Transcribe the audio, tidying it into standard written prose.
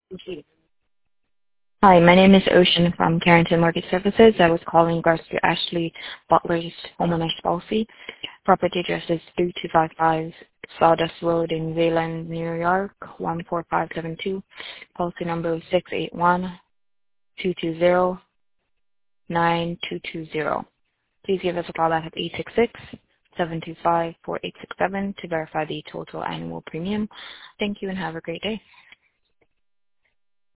Thank you. Hi, my name is Ocean from Carrington Mortgage Services. I was calling in regards to Ashley Butler's homeowner's policy. Property address is 3255 Sawdust Road in Wayland, New York, 14572. Policy number is 681-220-9220. Please give us a call back at 866-725-4867 to verify the total annual premium. Thank you and have a great day.